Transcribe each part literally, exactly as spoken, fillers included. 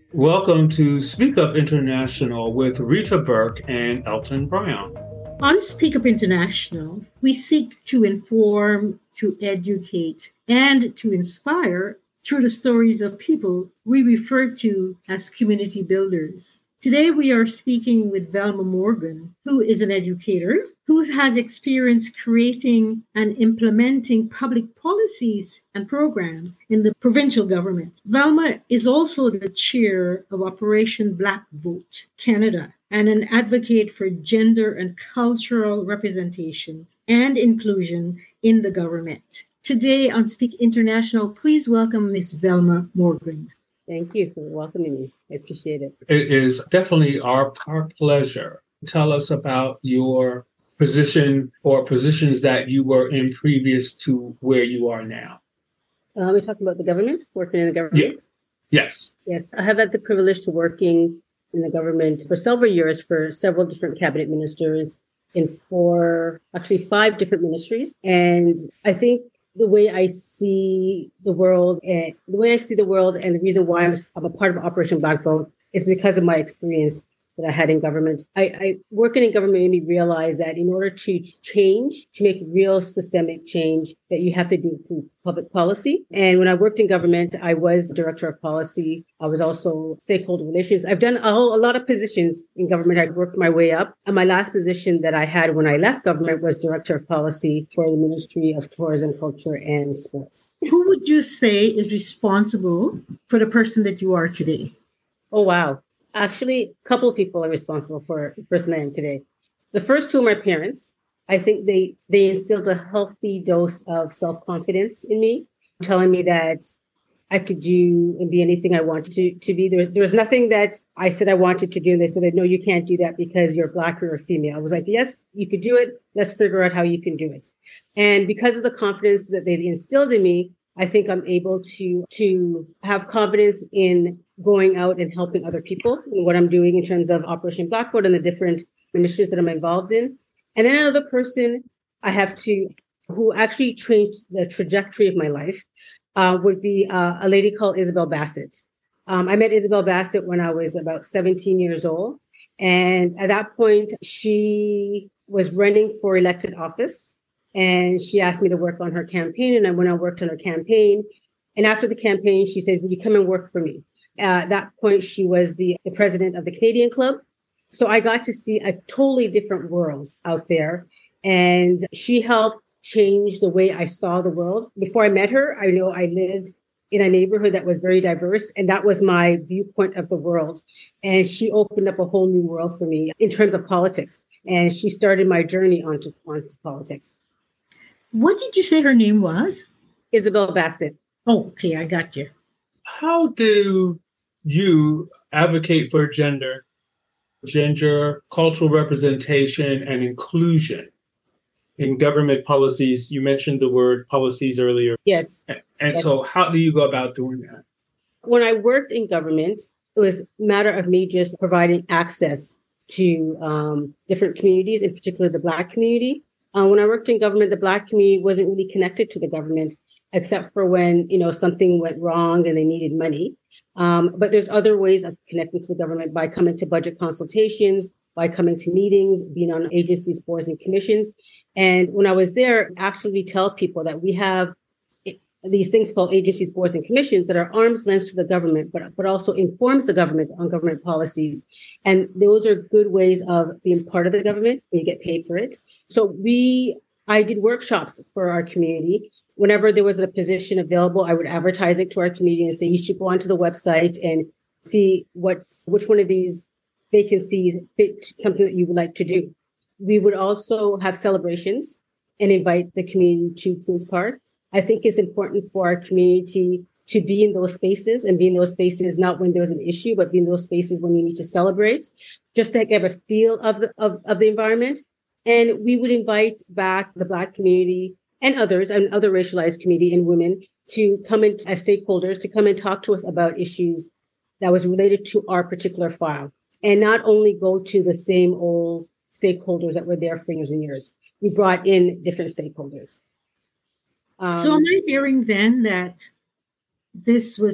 Welcome to Speak Up International with Rita Burke and Elton Brown. On Speak Up International, we seek to inform, to educate, and to inspire through the stories of people we refer to as community builders. Today, we are speaking with Velma Morgan, who is an educator who has experience creating and implementing public policies and programs in the provincial government. Velma is also the chair of Operation Black Vote Canada and an advocate for gender and cultural representation and inclusion in the government. Today on Speak International, please welcome Miss Velma Morgan. Thank you for welcoming me. I appreciate it. It is definitely our, our pleasure. Tell us about your position or positions that you were in previous to where you are now. Uh, we're talking about the government, working in the government? Yeah. Yes. Yes, I have had the privilege to working in the government for several years for several different cabinet ministers in four, actually five different ministries. And I think the way I see the world and the way I see the world and the reason why I'm, I'm a part of Operation Black Vote is because of my experience that I had in government. I, I working in government made me realize that in order to change, to make real systemic change, that you have to do it through public policy. And when I worked in government, I was director of policy. I was also stakeholder relations. I've done a, whole, a lot of positions in government. I worked my way up. And my last position that I had when I left government was director of policy for the Ministry of Tourism, Culture, and Sports. Who would you say is responsible for the person that you are today? Oh, wow. Actually, a couple of people are responsible for the person I am today. The first two are my parents. I think they they instilled a healthy dose of self-confidence in me, telling me that I could do and be anything I wanted to, to be. There, there was nothing that I said I wanted to do. And they said, that, no, you can't do that because you're Black or you're female. I was like, yes, you could do it. Let's figure out how you can do it. And because of the confidence that they instilled in me, I think I'm able to, to have confidence in going out and helping other people in what I'm doing in terms of Operation Black Vote and the different ministries that I'm involved in. And then another person I have to, who actually changed the trajectory of my life, uh, would be uh, a lady called Isabel Bassett. Um, I met Isabel Bassett when I was about seventeen years old. And at that point, she was running for elected office. And she asked me to work on her campaign. And I went and worked on her campaign. And after the campaign, she said, will you come and work for me? Uh, at that point, she was the, the president of the Canadian Club. So I got to see a totally different world out there. And she helped change the way I saw the world. Before I met her, I know I lived in a neighborhood that was very diverse. And that was my viewpoint of the world. And she opened up a whole new world for me in terms of politics. And she started my journey onto, onto politics. What did you say her name was? Isabel Bassett. Oh, okay, I got you. How do you advocate for gender, gender, cultural representation, and inclusion in government policies? You mentioned the word policies earlier. Yes. And, and yes. so how do you go about doing that? When I worked in government, it was a matter of me just providing access to um, different communities, in particular the Black community. Uh, when I worked in government, the Black community wasn't really connected to the government, except for when, you know, something went wrong and they needed money. Um, but there's other ways of connecting to the government by coming to budget consultations, by coming to meetings, being on agencies, boards, and commissions. And when I was there, actually we tell people that we have these things called agencies, boards, and commissions that are arm's length to the government, but, but also informs the government on government policies. And those are good ways of being part of the government when you get paid for it. So we, I did workshops for our community. Whenever there was a position available, I would advertise it to our community and say, you should go onto the website and see what, which one of these vacancies fit something that you would like to do. We would also have celebrations and invite the community to Queen's Park. I think it's important for our community to be in those spaces and be in those spaces, not when there's an issue, but be in those spaces when you need to celebrate, just to get a feel of the, of, of the environment. And we would invite back the Black community and others, and other racialized community and women to come in as stakeholders, to come and talk to us about issues that was related to our particular file, and not only go to the same old stakeholders that were there for years and years. We brought in different stakeholders. Um, so am I hearing then that this was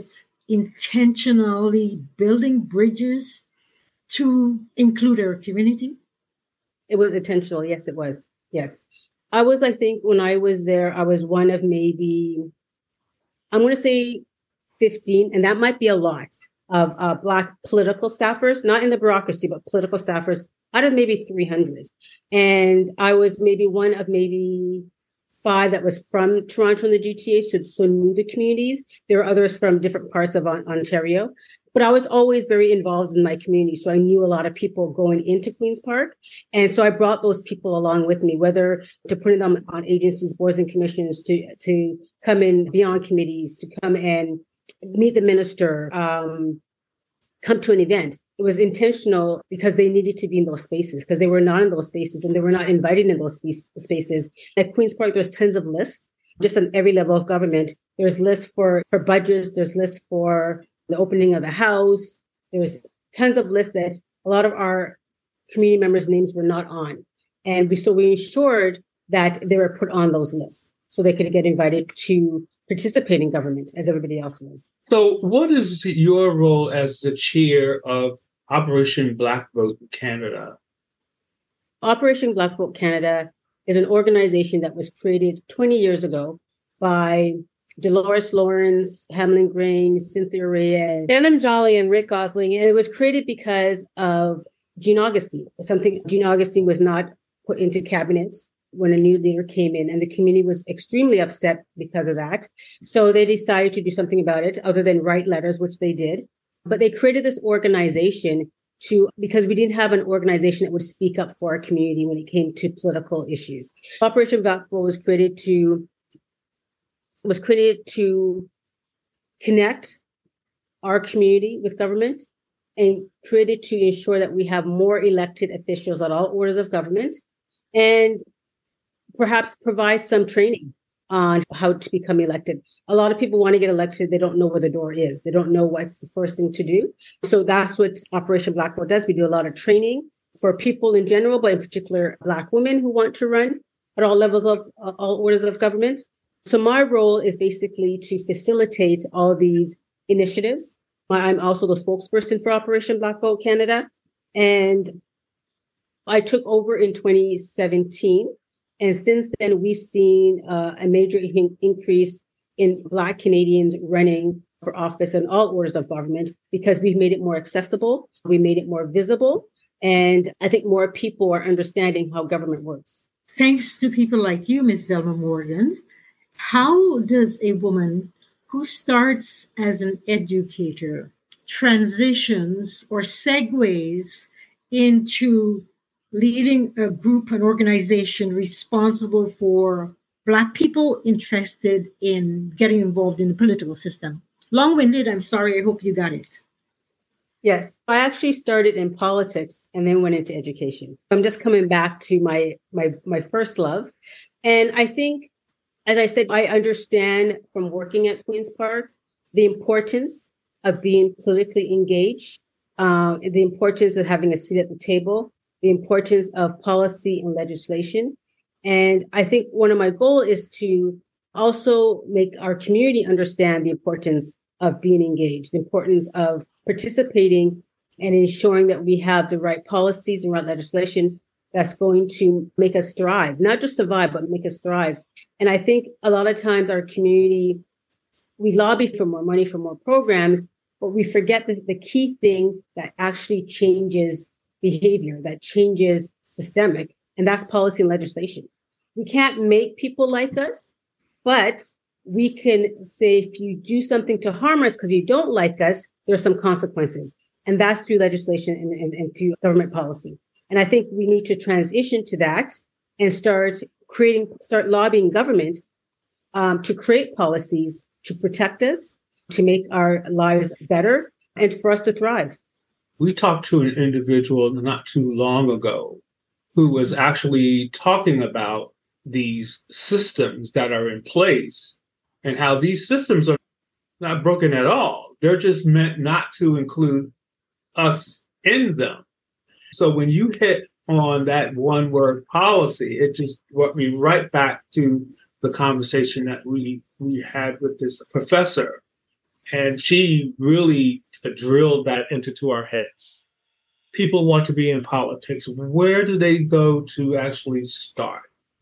intentionally building bridges to include our community? It was intentional. Yes, it was. Yes. I was, I think, when I was there, I was one of maybe, I'm going to say fifteen, and that might be a lot, of uh, Black political staffers, not in the bureaucracy, but political staffers out of maybe three hundred. And I was maybe one of maybe five that was from Toronto and the G T A, so, so knew the communities. There were others from different parts of Ontario. But I was always very involved in my community. So I knew a lot of people going into Queen's Park. And so I brought those people along with me, whether to put them on agencies, boards and commissions, to, to come in beyond committees, to come and meet the minister, um, come to an event. It was intentional because they needed to be in those spaces, because they were not in those spaces and they were not invited in those spaces. At Queen's Park, there's tons of lists, just on every level of government. There's lists for, for budgets, there's lists for the opening of the house. There's tons of lists that a lot of our community members' names were not on. And we, so we ensured that they were put on those lists so they could get invited to participate in government as everybody else was. So what is your role as the chair of Operation Black Vote Canada? Operation Black Vote Canada is an organization that was created twenty years ago by Dolores Lawrence, Hamlin Grain, Cynthia Reyes, Anam Jolly, and Rick Gosling. And it was created because of Jean Augustine, something Jean Augustine was not put into cabinets when a new leader came in, and the community was extremely upset because of that. So they decided to do something about it other than write letters, which they did. But they created this organization to, because we didn't have an organization that would speak up for our community when it came to political issues. Operation Black Vote was created to was created to connect our community with government and created to ensure that we have more elected officials at all orders of government, and perhaps provide some training on how to become elected. A lot of people want to get elected. They don't know where the door is. They don't know what's the first thing to do. So that's what Operation Black Vote does. We do a lot of training for people in general, but in particular, Black women who want to run at all levels of uh, all orders of government. So my role is basically to facilitate all these initiatives. I'm also the spokesperson for Operation Black Vote Canada. And I took over in twenty seventeen. And since then, we've seen uh, a major in- increase in Black Canadians running for office in all orders of government because we've made it more accessible. We made it more visible. And I think more people are understanding how government works. Thanks to people like you, Miz Velma Morgan. How does a woman who starts as an educator transitions or segues into leading a group, an organization responsible for Black people interested in getting involved in the political system? Long-winded, I'm sorry, I hope you got it. Yes, I actually started in politics and then went into education. I'm just coming back to my my my first love. And I think, as I said, I understand from working at Queen's Park the importance of being politically engaged, uh, the importance of having a seat at the table, the importance of policy and legislation. And I think one of my goals is to also make our community understand the importance of being engaged, the importance of participating and ensuring that we have the right policies and right legislation that's going to make us thrive, not just survive, but make us thrive. And I think a lot of times our community, we lobby for more money, for more programs, but we forget that the key thing that actually changes behavior, that changes systemic, and that's policy and legislation. We can't make people like us, but we can say if you do something to harm us because you don't like us, there are some consequences. And that's through legislation and, and, and through government policy. And I think we need to transition to that and start creating, start lobbying government um, to create policies to protect us, to make our lives better, and for us to thrive. We talked to an individual not too long ago who was actually talking about these systems that are in place and how these systems are not broken at all. They're just meant not to include us in them. So when you hit on that one word policy, it just brought me right back to the conversation that we, we had with this professor. And she really drilled that into to our heads. People want to be in politics. Where do they go to actually start?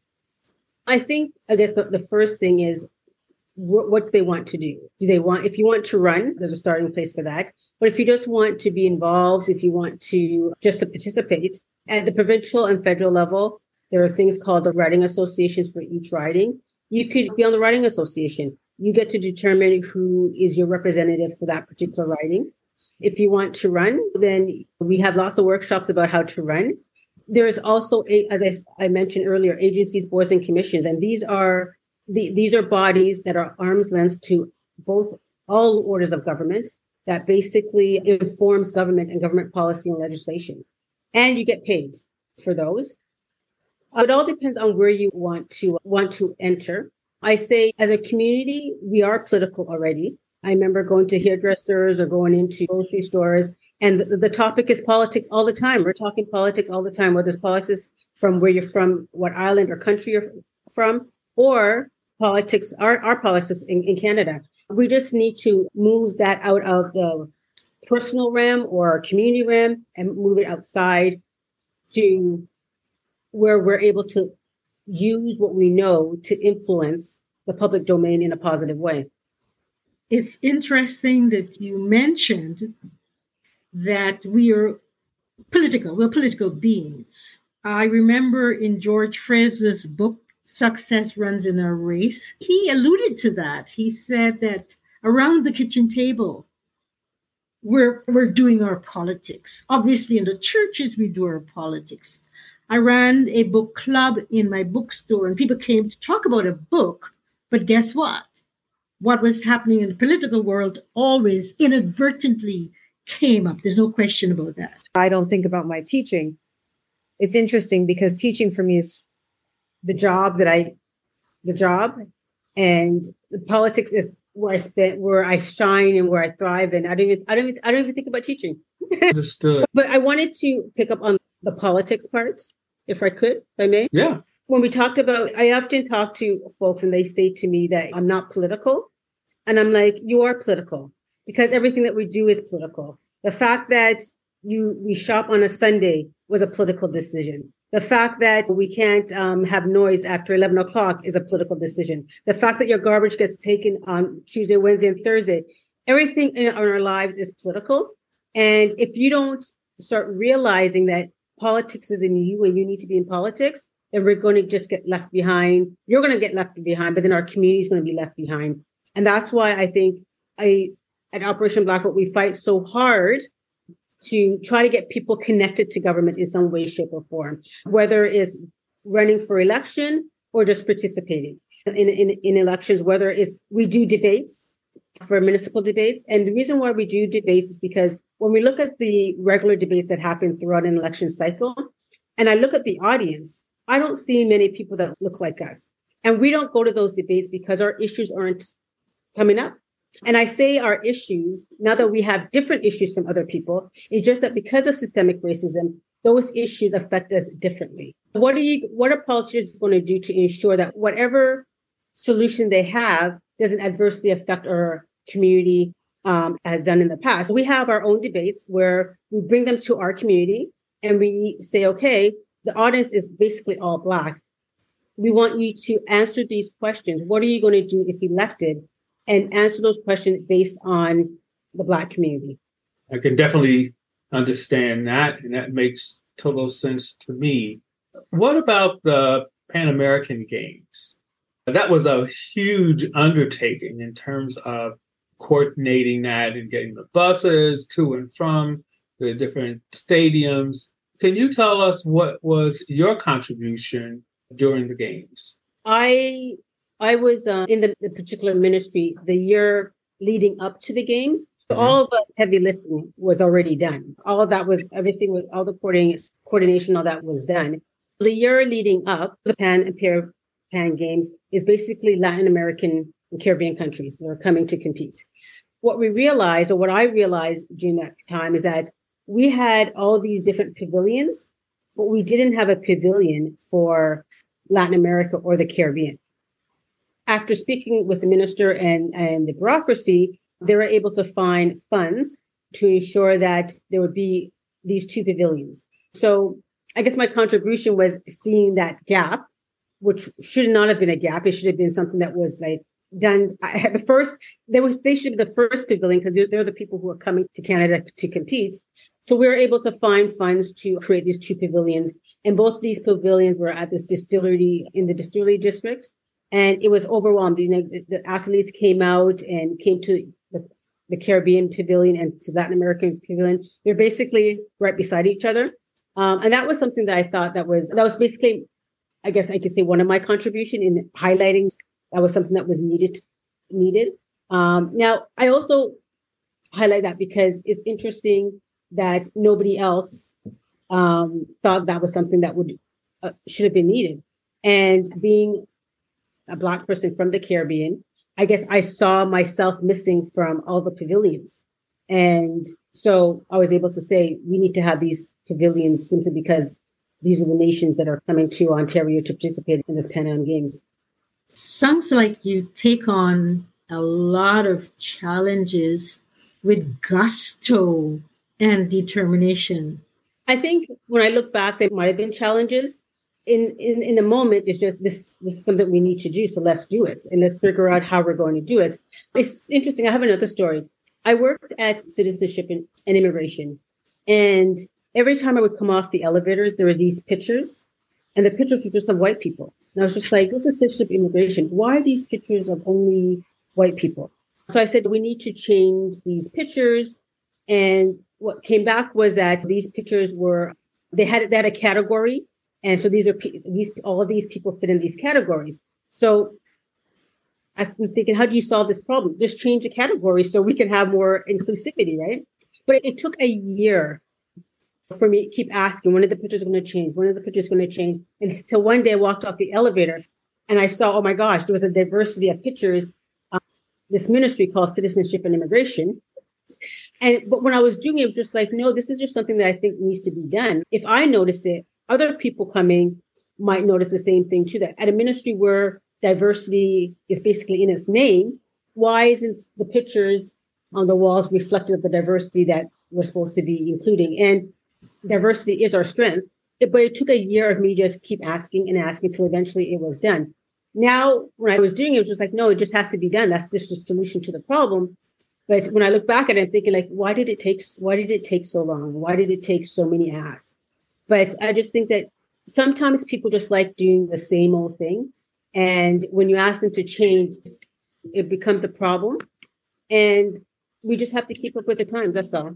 I think, I guess the, the first thing is what, what they want to do. Do they want, if you want to run, there's a starting place for that. But if you just want to be involved, if you want to just to participate at the provincial and federal level, there are things called the riding associations for each riding. You could be on the riding association. You get to determine who is your representative for that particular riding. If you want to run, then we have lots of workshops about how to run. There's also, a, as I, I mentioned earlier, agencies, boards, and commissions. And these are the, these are bodies that are arm's length to both all orders of government that basically informs government and government policy and legislation. And you get paid for those. It all depends on where you want to want to enter. I say as a community, we are political already. I remember going to hairdressers or going into grocery stores, and the, the topic is politics all the time. We're talking politics all the time, whether it's politics from where you're from, what island or country you're from, or politics, our, our politics in, in Canada. We just need to move that out of the personal realm or community realm and move it outside to where we're able to use what we know to influence the public domain in a positive way. It's interesting that you mentioned that we are political. We're political beings. I remember in George Fraser's book, Success Runs in a Race, he alluded to that. He said that around the kitchen table, we're, we're doing our politics. Obviously, in the churches, we do our politics. I ran a book club in my bookstore, and people came to talk about a book. But guess what? What was happening in the political world always inadvertently came up. There's no question about that. I don't think about my teaching. It's interesting because teaching for me is the job that I, the job, and the politics is where I spent, where I shine and where I thrive. And I don't even, I don't even, I don't even think about teaching. Understood. But I wanted to pick up on the politics part, if I could, if I may. Yeah. When we talked about, I often talk to folks and they say to me that I'm not political. And I'm like, you are political because everything that we do is political. The fact that you we shop on a Sunday was a political decision. The fact that we can't um, have noise after eleven o'clock is a political decision. The fact that your garbage gets taken on Tuesday, Wednesday, and Thursday, everything in our lives is political. And if you don't start realizing that politics is in you and you need to be in politics, then we're going to just get left behind. You're going to get left behind, but then our community is going to be left behind. And that's why I think I, at Operation Blackfoot, we fight so hard to try to get people connected to government in some way, shape, or form, whether it's running for election or just participating in, in, in elections, whether it's we do debates for municipal debates. And the reason why we do debates is because when we look at the regular debates that happen throughout an election cycle, and I look at the audience, I don't see many people that look like us. And we don't go to those debates because our issues aren't coming up. And I say our issues, now that we have different issues from other people, it's just that because of systemic racism, those issues affect us differently. What are you, what are politicians going to do to ensure that whatever solution they have doesn't adversely affect our community um, as done in the past? We have our own debates where we bring them to our community and we say, okay, the audience is basically all Black. We want you to answer these questions. What are you going to do if elected? And answer those questions based on the Black community. I can definitely understand that, and that makes total sense to me. What about the Pan American Games? That was a huge undertaking in terms of coordinating that and getting the buses to and from the different stadiums. Can you tell us what was your contribution during the games? I I was uh, in the, the particular ministry the year leading up to the games. So mm-hmm. all the heavy lifting was already done. All of that was, everything was, all the coordinating, coordination, all that was done. The year leading up, the Pan and Pan Games is basically Latin American and Caribbean countries that are coming to compete. What we realized, or what I realized during that time, is that we had all these different pavilions, but we didn't have a pavilion for Latin America or the Caribbean. After speaking with the minister and, and the bureaucracy, they were able to find funds to ensure that there would be these two pavilions. So I guess my contribution was seeing that gap, which should not have been a gap. It should have been something that was like done. I had the first, they was they should be the first pavilion because they're, they're the people who are coming to Canada to compete. So we were able to find funds to create these two pavilions. And both these pavilions were at this distillery in the distillery district. And it was overwhelmed. You know, the, the athletes came out and came to the, the Caribbean pavilion and to Latin American pavilion. They're basically right beside each other. Um, and that was something that I thought that was, that was basically, I guess I could say one of my contribution in highlighting that was something that was needed, needed. Um, now, I also highlight that because it's interesting that nobody else um, thought that was something that would uh, should have been needed. And being a Black person from the Caribbean, I guess I saw myself missing from all the pavilions. And so I was able to say, we need to have these pavilions simply because these are the nations that are coming to Ontario to participate in this Pan Am Games. Sounds like you take on a lot of challenges with gusto and determination. I think when I look back, there might have been challenges. In, in in the moment, it's just this, this is something we need to do, so let's do it. And let's figure out how we're going to do it. It's interesting. I have another story. I worked at Citizenship and, and Immigration. And every time I would come off the elevators, there were these pictures. And the pictures were just of white people. And I was just like, this is Citizenship and Immigration. Why are these pictures of only white people? So I said, we need to change these pictures. And what came back was that these pictures were, they had, they had a category. And so these are, these, all of these people fit in these categories. So I've been thinking, how do you solve this problem? Just change the category so we can have more inclusivity, right? But it, it took a year for me to keep asking, when are the pictures going to change? When are the pictures going to change? And until one day I walked off the elevator and I saw, oh my gosh, there was a diversity of pictures. Um, this ministry called Citizenship and Immigration. And, but when I was doing it, it was just like, no, this is just something that I think needs to be done. If I noticed it, other people coming might notice the same thing too. That at a ministry where diversity is basically in its name, why isn't the pictures on the walls reflective of the diversity that we're supposed to be including? And diversity is our strength. But it took a year of me just keep asking and asking until eventually it was done. Now, when I was doing it, it was just like, no, it just has to be done. That's just the solution to the problem. But when I look back at it, I'm thinking like, why did it take, why did it take so long? Why did it take so many asks? But I just think that sometimes people just like doing the same old thing. And when you ask them to change, it becomes a problem. And we just have to keep up with the times. That's all.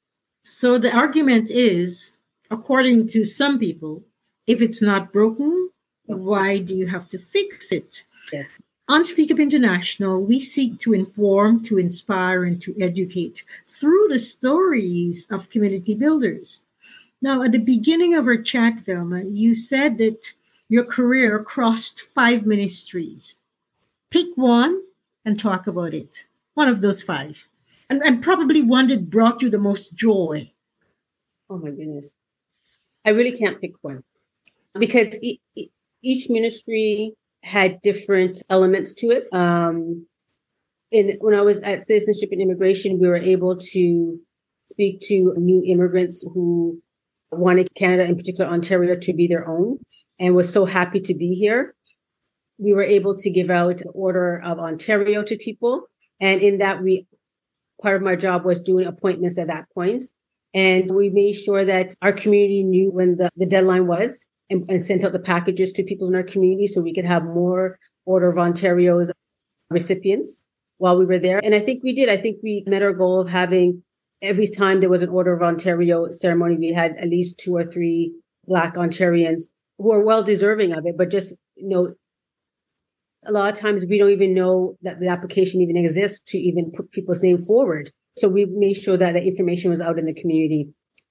So the argument is, according to some people, if it's not broken, why do you have to fix it? Yes. On Speak Up International, we seek to inform, to inspire, and to educate through the stories of community builders. Now, at the beginning of our chat, Velma, you said that your career crossed five ministries. Pick one and talk about it. One of those five. And, and probably one that brought you the most joy. Oh, my goodness. I really can't pick one. Because e- e- each ministry had different elements to it. Um, in, when I was at Citizenship and Immigration, we were able to speak to new immigrants who wanted Canada, in particular Ontario, to be their own and was so happy to be here. We were able to give out the Order of Ontario to people. And in that, we part of my job was doing appointments at that point. And we made sure that our community knew when the, the deadline was and, and sent out the packages to people in our community so we could have more Order of Ontario's recipients while we were there. And I think we did. I think we met our goal of having every time there was an Order of Ontario ceremony, we had at least two or three Black Ontarians who are well deserving of it. But just, you know, a lot of times we don't even know that the application even exists to even put people's name forward. So we made sure that the information was out in the community.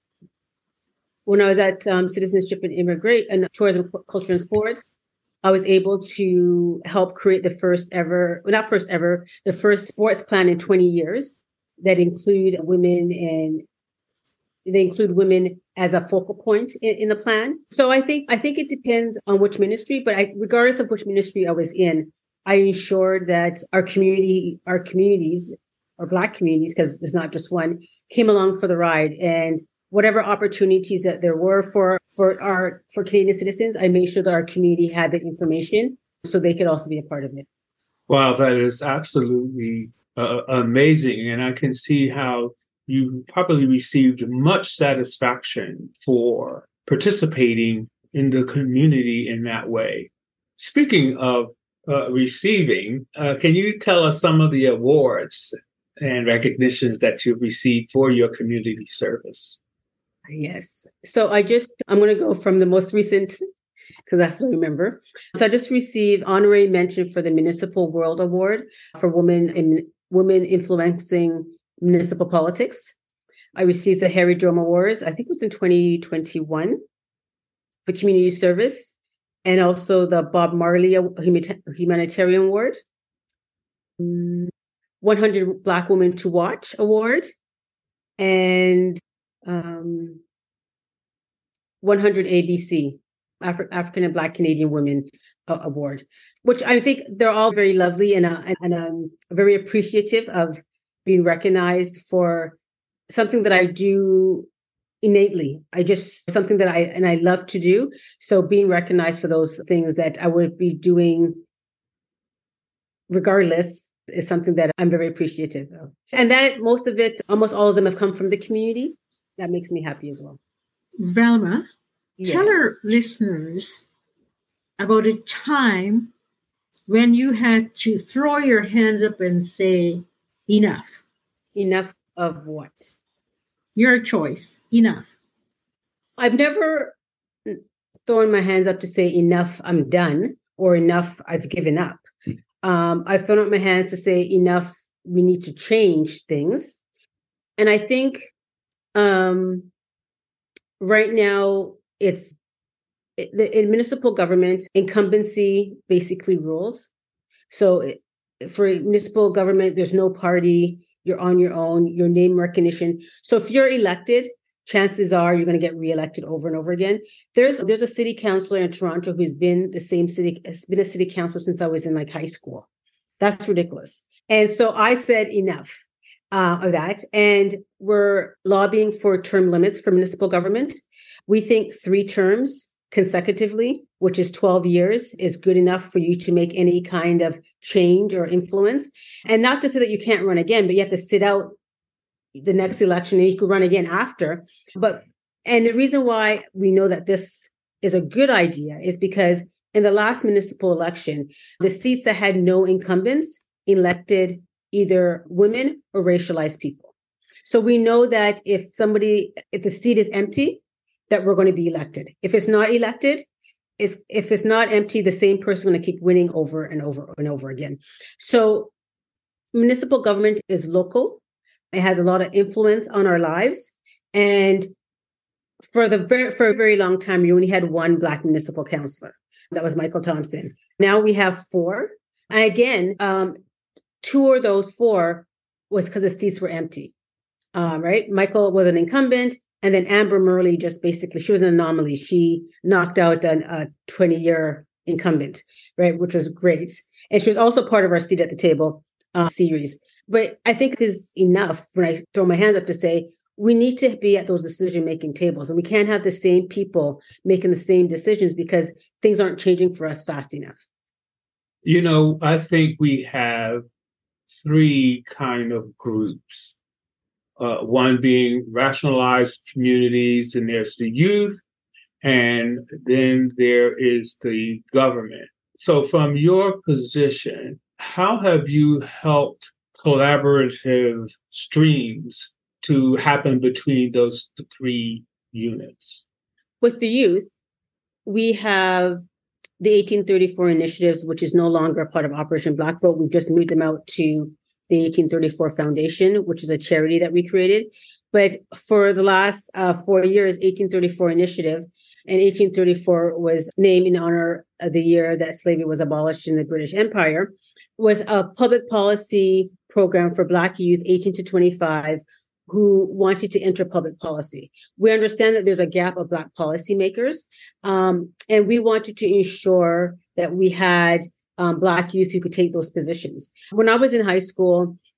When I was at um, Citizenship and Immigrate and Tourism, Culture and Sports, I was able to help create the first ever, well, not first ever, the first sports plan in twenty years that include women and they include women as a focal point in, in the plan. So I think I think it depends on which ministry, but I, regardless of which ministry I was in, I ensured that our community, our communities or Black communities, because there's not just one, came along for the ride. And whatever opportunities that there were for, for our for Canadian citizens, I made sure that our community had the information so they could also be a part of it. Wow, that is absolutely uh, amazing. And I can see how you probably received much satisfaction for participating in the community in that way. Speaking of uh, receiving, uh, can you tell us some of the awards and recognitions that you've received for your community service? Yes. So I just, I'm going to go from the most recent, because that's what I remember. So I just received honorary mention for the Municipal World Award for women in women influencing municipal politics. I received the Harry Drum Awards, I think it was in twenty twenty-one, for community service, and also the Bob Marley Humanitarian Award, one hundred Black Women to Watch Award, and um, one hundred A B C, Afri- African and Black Canadian Women uh, Award, which I think they're all very lovely, and, uh, and um, very appreciative of being recognized for something that I do innately. I just, something that I, and I love to do. So being recognized for those things that I would be doing regardless is something that I'm very appreciative of. And that most of it, almost all of them have come from the community. That makes me happy as well. Velma, Yeah. tell our listeners about a time when you had to throw your hands up and say, enough. Enough of what? Your choice. Enough. I've never thrown my hands up to say enough, I'm done, or enough, I've given up. Um, I've thrown up my hands to say enough, we need to change things. And I think um, right now it's the in municipal government, incumbency basically rules. So for municipal government, there's no party. You're on your own, your name recognition. So if you're elected, chances are you're going to get reelected over and over again. There's there's a city councilor in Toronto who's been the same city, has been a city councilor since I was in like high school. That's ridiculous. And so I said enough uh, of that. And we're lobbying for term limits for municipal government. We think three terms consecutively, which is twelve years, is good enough for you to make any kind of change or influence. And not to say that you can't run again, but you have to sit out the next election and you could run again after. But, and the reason why we know that this is a good idea is because in the last municipal election, the seats that had no incumbents elected either women or racialized people. So we know that if somebody, if the seat is empty, that we're going to be elected. If it's not elected, is if it's not empty, the same person is going to keep winning over and over and over again. So municipal government is local. It has a lot of influence on our lives. And for the very, for a very long time, you only had one Black municipal councillor. That was Michael Thompson. Now we have four. And again, um, two of those four was because the seats were empty, um, right? Michael was an incumbent. And then Amber Murley just basically, she was an anomaly. She knocked out an, a twenty-year incumbent, right, which was great. And she was also part of our Seat at the Table uh, series. But I think it is enough when I throw my hands up to say, we need to be at those decision-making tables. And we can't have the same people making the same decisions because things aren't changing for us fast enough. You know, I think we have three kind of groups. Uh, one being rationalized communities, and there's the youth, and then there is the government. So from your position, how have you helped collaborative streams to happen between those three units? With the youth, we have the eighteen thirty-four initiatives, which is no longer a part of Operation Black Vote. We've just moved them out to the eighteen thirty-four Foundation, which is a charity that we created. But for the last uh, four years, eighteen thirty-four Initiative, and eighteen thirty-four was named in honor of the year that slavery was abolished in the British Empire, was a public policy program for Black youth eighteen to twenty-five who wanted to enter public policy. We understand that there's a gap of Black policymakers, um, and we wanted to ensure that we had Um, Black youth who could take those positions. When I was in high school,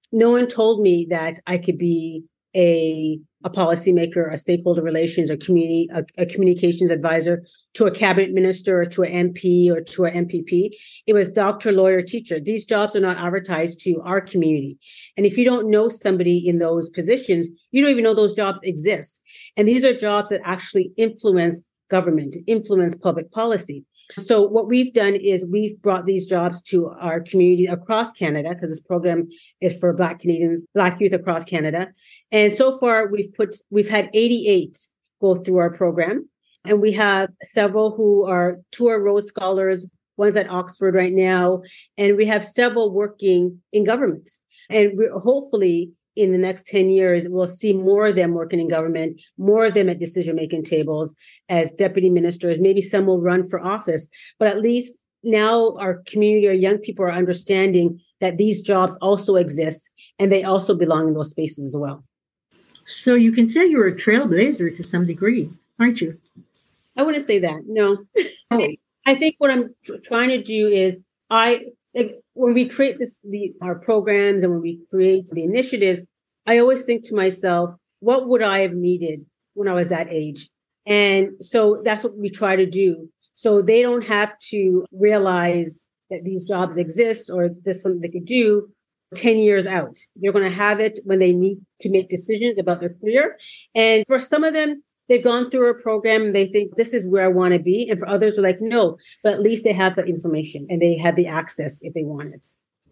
no one told me that I could be a a policymaker, a stakeholder relations, or community a, a communications advisor to a cabinet minister or to an M P or to an M P P. It was doctor, lawyer, teacher. These jobs are not advertised to our community. And if you don't know somebody in those positions, you don't even know those jobs exist. And these are jobs that actually influence government, influence public policy. So what we've done is we've brought these jobs to our community across Canada, because this program is for Black Canadians, Black youth across Canada. And so far we've put, we've had eighty-eight go through our program. And we have several who are two are Rhodes Scholars, one's at Oxford right now. And we have several working in government. And we're hopefully in the next ten years, we'll see more of them working in government, more of them at decision-making tables as deputy ministers. Maybe some will run for office, but at least now our community or young people are understanding that these jobs also exist and they also belong in those spaces as well. So you can say you're a trailblazer to some degree, aren't you? I wouldn't say that. No. Oh. I think what I'm tr- trying to do is I like when we create this the our programs and when we create the initiatives, I always think to myself, what would I have needed when I was that age? And so that's what we try to do. So they don't have to realize that these jobs exist or there's something they could do ten years out. They're going to have it when they need to make decisions about their career. And for some of them, they've gone through a program and they think this is where I want to be. And for others, they're like, no, but at least they have the information and they have the access if they want it.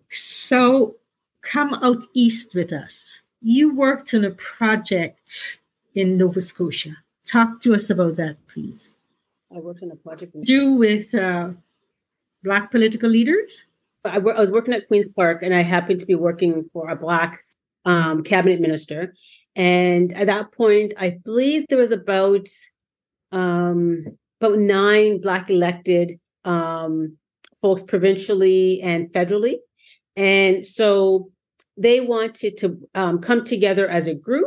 So come out east with us. You worked on a project in Nova Scotia. Talk to us about that, please. I worked on a project. In- Do with uh, Black political leaders? I, w- I was working at Queen's Park and I happened to be working for a Black um, cabinet minister. And at that point, I believe there was about um, about nine Black elected um, folks provincially and federally. And so they wanted to um, come together as a group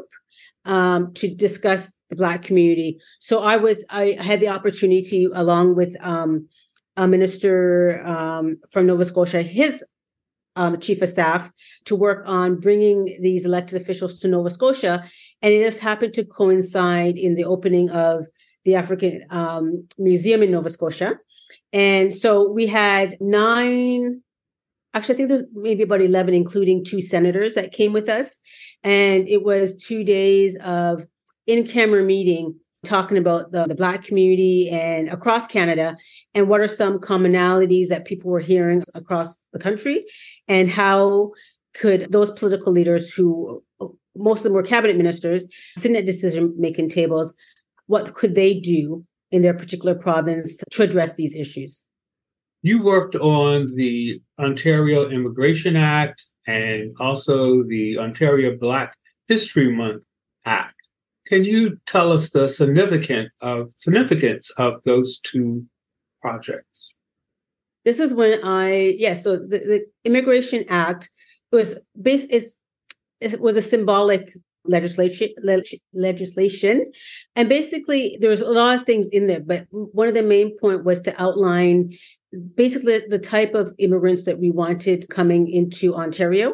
um, to discuss the Black community. So I was I had the opportunity, along with um, a minister um, from Nova Scotia, his Um, chief of staff, to work on bringing these elected officials to Nova Scotia. And it just happened to coincide in the opening of the African um, Museum in Nova Scotia. And so we had nine, actually, I think there's maybe about eleven, including two senators that came with us. And it was two days of in-camera meeting talking about the, the Black community and across Canada, and what are some commonalities that people were hearing across the country, and how could those political leaders, who most of them were cabinet ministers, sitting at decision-making tables, what could they do in their particular province to address these issues? You worked on the Ontario Immigration Act and also the Ontario Black History Month Act. Can you tell us the significance of significance of those two projects? This is when I, yeah, so the, the Immigration Act was based, is, it was a symbolic legislation, le- legislation. And basically there's a lot of things in there, but one of the main point was to outline basically the type of immigrants that we wanted coming into Ontario.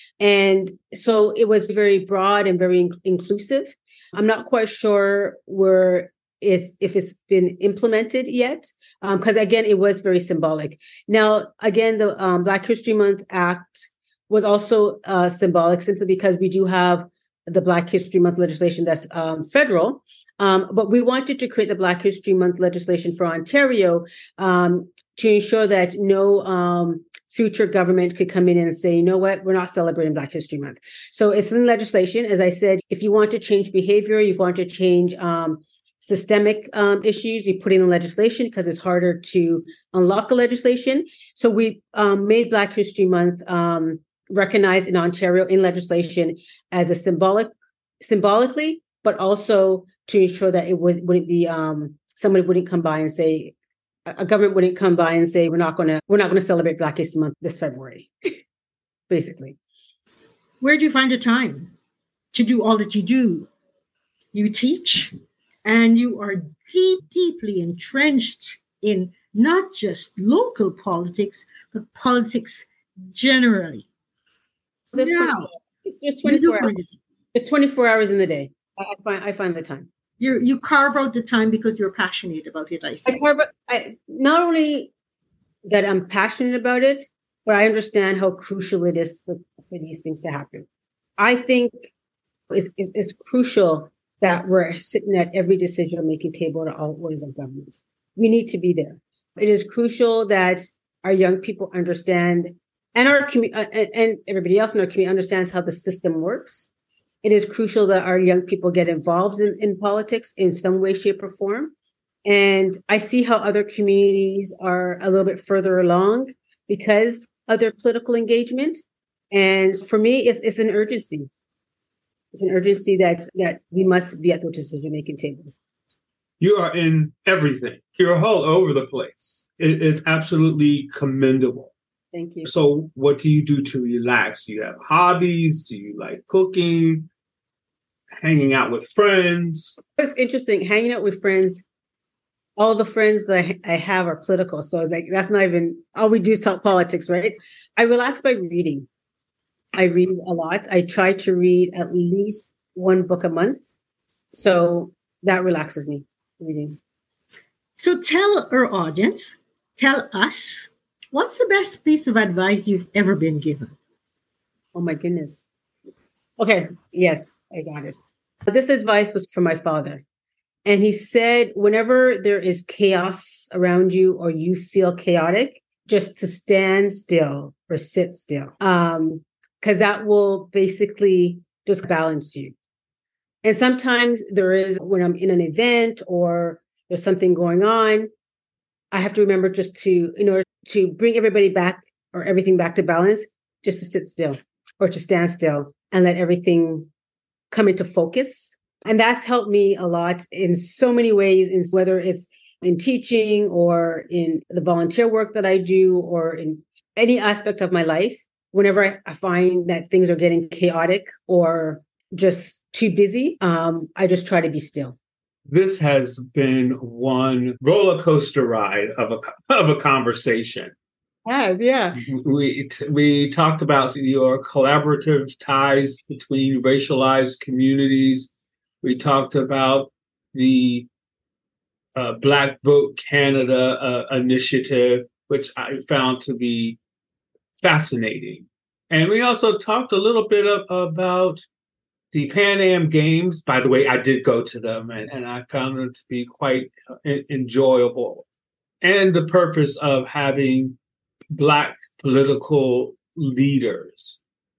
And so it was very broad and very in- inclusive. I'm not quite sure where it's, if it's been implemented yet, because um, again, it was very symbolic. Now, again, the um, Black History Month Act was also uh, symbolic, simply because we do have the Black History Month legislation that's um, federal, um, but we wanted to create the Black History Month legislation for Ontario um, to ensure that no um, future government could come in and say, you know what, we're not celebrating Black History Month. So it's in legislation. As I said, if you want to change behavior, you want to change um, systemic um, issues, you put in the legislation, because it's harder to unlock a legislation. So we um, made Black History Month um, recognized in Ontario in legislation as a symbolic, symbolically, but also to ensure that it would, wouldn't be, um, somebody wouldn't come by and say, a government wouldn't come by and say, we're not going to, we're not going to celebrate Black History Month this February, basically. Where do you find the time to do all that you do? You teach, and you are deep, deeply entrenched in not just local politics, but politics generally. There's Now, It's just You do twenty-four hours. find it. It's twenty-four hours in the day. I I find I find the time. You you carve out the time because you're passionate about it. I I see. carve out- I not only that I'm passionate about it, but I understand how crucial it is for, for these things to happen. I think it's, it's it's crucial that we're sitting at every decision-making table at all orders of government. We need to be there. It is crucial that our young people understand, and our community, uh, and and everybody else in our community understands how the system works. It is crucial that our young people get involved in, in politics in some way, shape, or form. And I see how other communities are a little bit further along because of their political engagement. And for me, it's, it's an urgency. It's an urgency that, that we must be at those decision-making tables. You are in everything. You're all over the place. It is absolutely commendable. Thank you. So what do you do to relax? Do you have hobbies? Do you like cooking? Hanging out with friends? It's interesting. Hanging out with friends. All the friends that I have are political. So like that's not even all we do is talk politics, right? I relax by reading. I read a lot. I try to read at least one book a month. So that relaxes me, reading. So tell our audience, tell us, what's the best piece of advice you've ever been given? Oh my goodness. Okay. Yes, I got it. This advice was from my father. And he said, whenever there is chaos around you or you feel chaotic, just to stand still or sit still. Um, because that will basically just balance you. And sometimes there is, when I'm in an event or there's something going on, I have to remember just to, in order to bring everybody back or everything back to balance, just to sit still or to stand still and let everything come into focus. And that's helped me a lot in so many ways, in whether it's in teaching or in the volunteer work that I do or in any aspect of my life. Whenever I find that things are getting chaotic or just too busy, um, I just try to be still. This has been one roller coaster ride of a of a conversation. Yes, yeah. We we talked about your collaborative ties between racialized communities. We talked about the uh, Black Vote Canada uh, initiative, which I found to be fascinating. And we also talked a little bit of, about the Pan Am Games. By the way, I did go to them, and, and I found them to be quite uh, enjoyable. And the purpose of having Black political leaders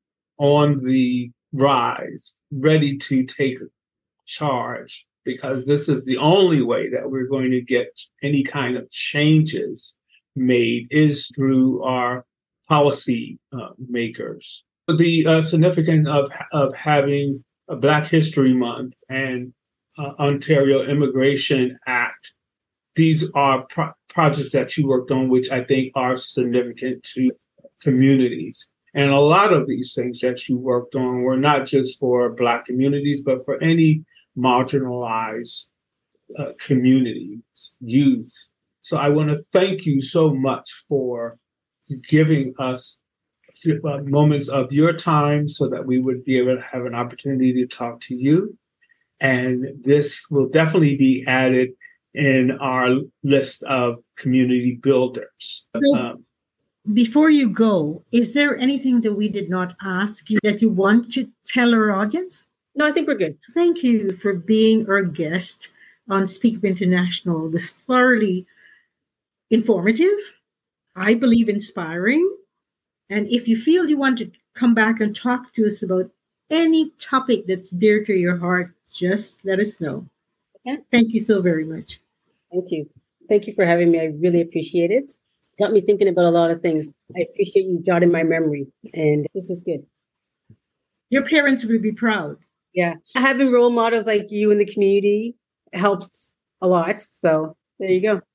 on the rise, ready to take charge, because this is the only way that we're going to get any kind of changes made is through our policy uh, makers. The uh, significance of of having a Black History Month and uh, Ontario Immigration Act, these are pro- projects that you worked on, which I think are significant to communities. And a lot of these things that you worked on were not just for Black communities, but for any marginalized uh, communities, youth. So I want to thank you so much for giving us uh, moments of your time so that we would be able to have an opportunity to talk to you. And this will definitely be added in our list of community builders. So, um, before you go, is there anything that we did not ask you that you want to tell our audience? No, I think we're good. Thank you for being our guest on Speak Up International. It was thoroughly informative, I believe inspiring. And if you feel you want to come back and talk to us about any topic that's dear to your heart, just let us know. Okay. Thank you so very much. Thank you. Thank you for having me. I really appreciate it. Got me thinking about a lot of things. I appreciate you jotting my memory, and this was good. Your parents will be proud. Yeah. Having role models like you in the community helped a lot. So there you go.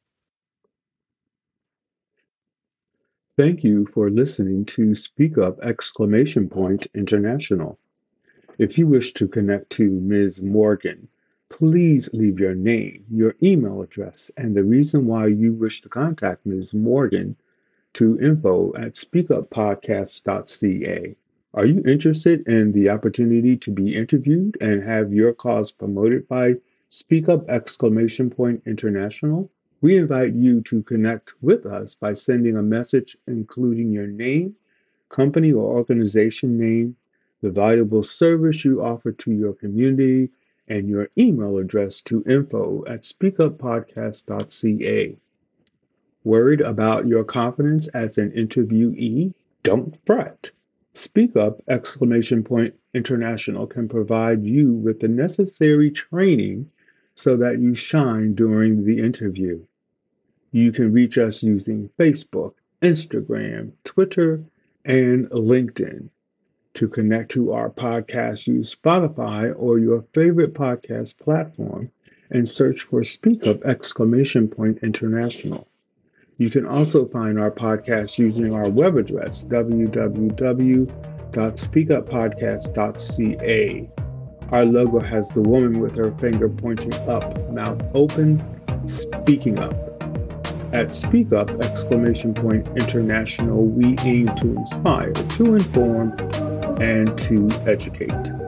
Thank you for listening to Speak Up exclamation point International. If you wish to connect to Miz Morgan, please leave your name, your email address, and the reason why you wish to contact Miz Morgan to info at speakuppodcast dot c a. Are you interested in the opportunity to be interviewed and have your cause promoted by Speak Up Exclamation Point International? We invite you to connect with us by sending a message including your name, company or organization name, the valuable service you offer to your community, and your email address to info at speakuppodcast dot c a. Worried about your confidence as an interviewee? Don't fret. Speak Up Exclamation Point International can provide you with the necessary training so that you shine during the interview. You can reach us using Facebook, Instagram, Twitter, and LinkedIn. To connect to our podcast, use Spotify or your favorite podcast platform and search for Speak Up Exclamation Point International. You can also find our podcast using our web address, w w w dot speak up podcast dot c a. Our logo has the woman with her finger pointing up, mouth open, speaking up. At Speak Up Exclamation Point International, we aim to inspire, to inform, and to educate.